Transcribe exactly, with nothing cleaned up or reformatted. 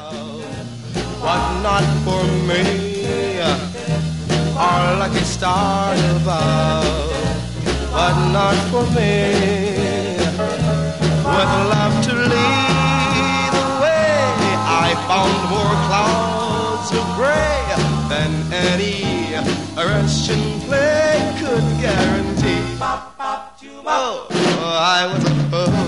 but not for me. Our lucky stars above, but not for me. With love to lead the way, I found more clouds of gray than any Russian play could guarantee. Oh, I was a fool